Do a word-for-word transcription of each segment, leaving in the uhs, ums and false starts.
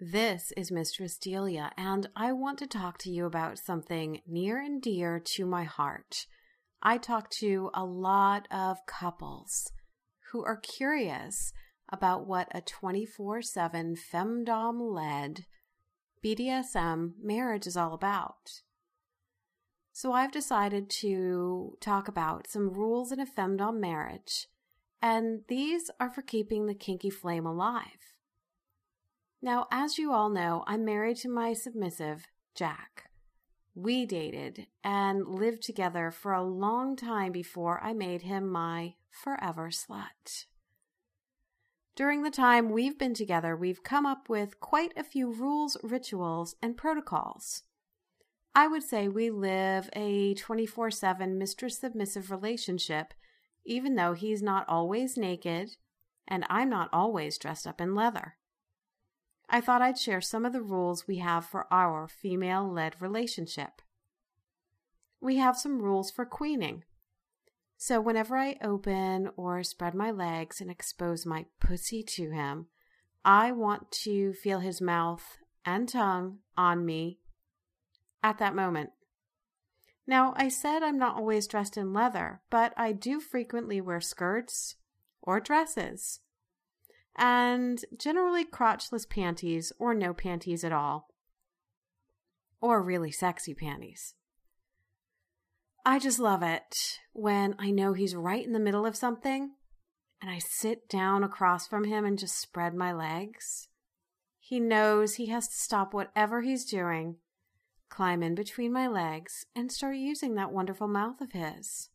This is Mistress Delia, and I want to talk to you about something near and dear to my heart. I talk to a lot of couples who are curious about what a twenty-four seven femdom-led B D S M marriage is all about. So I've decided to talk about some rules in a femdom marriage, and these are for keeping the kinky flame alive. Now, as you all know, I'm married to my submissive, Jack. We dated and lived together for a long time before I made him my forever slut. During the time we've been together, we've come up with quite a few rules, rituals, and protocols. I would say we live a twenty-four seven mistress-submissive relationship, even though he's not always naked and I'm not always dressed up in leather. I thought I'd share some of the rules we have for our female-led relationship. We have some rules for queening. So whenever I open or spread my legs and expose my pussy to him, I want to feel his mouth and tongue on me at that moment. Now, I said I'm not always dressed in leather, but I do frequently wear skirts or dresses, and generally crotchless panties or no panties at all, or really sexy panties. I just love it when I know he's right in the middle of something and I sit down across from him and just spread my legs. He knows he has to stop whatever he's doing, climb in between my legs, and start using that wonderful mouth of his.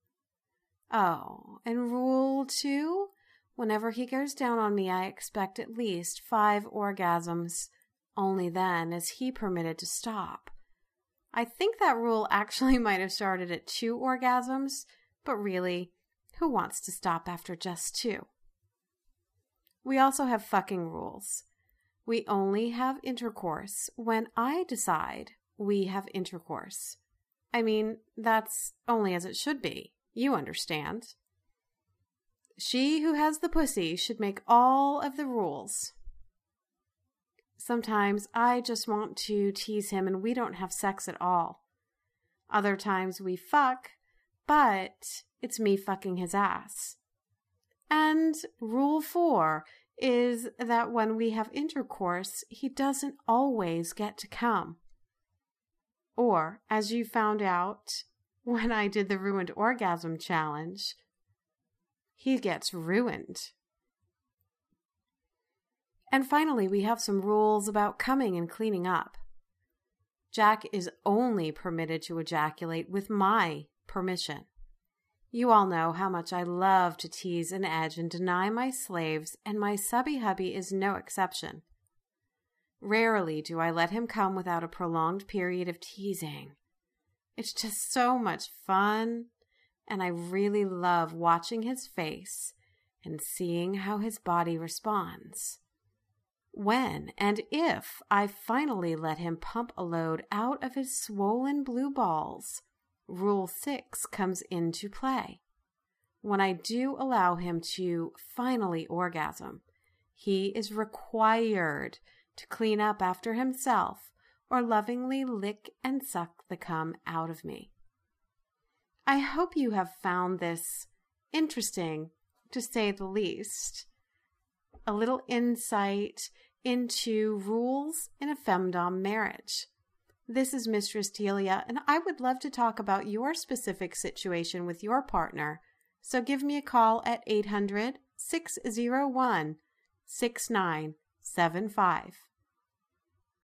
Oh, and rule two? Whenever he goes down on me, I expect at least five orgasms. Only then is he permitted to stop. I think that rule actually might have started at two orgasms, but really, who wants to stop after just two? We also have fucking rules. We only have intercourse when I decide we have intercourse. I mean, that's only as it should be. You understand. She who has the pussy should make all of the rules. Sometimes I just want to tease him and we don't have sex at all. Other times we fuck, but it's me fucking his ass. And rule four is that when we have intercourse, he doesn't always get to come. Or, as you found out when I did the Ruined Orgasm Challenge, he gets ruined. And finally, we have some rules about coming and cleaning up. Jack is only permitted to ejaculate with my permission. You all know how much I love to tease and edge and deny my slaves, and my subby hubby is no exception. Rarely do I let him come without a prolonged period of teasing. It's just so much fun. And I really love watching his face and seeing how his body responds. When and if I finally let him pump a load out of his swollen blue balls, Rule six comes into play. When I do allow him to finally orgasm, he is required to clean up after himself or lovingly lick and suck the cum out of me. I hope you have found this interesting, to say the least. A little insight into rules in a femdom marriage. This is Mistress Delia, and I would love to talk about your specific situation with your partner. So give me a call at eight hundred, six oh one, six nine seven five.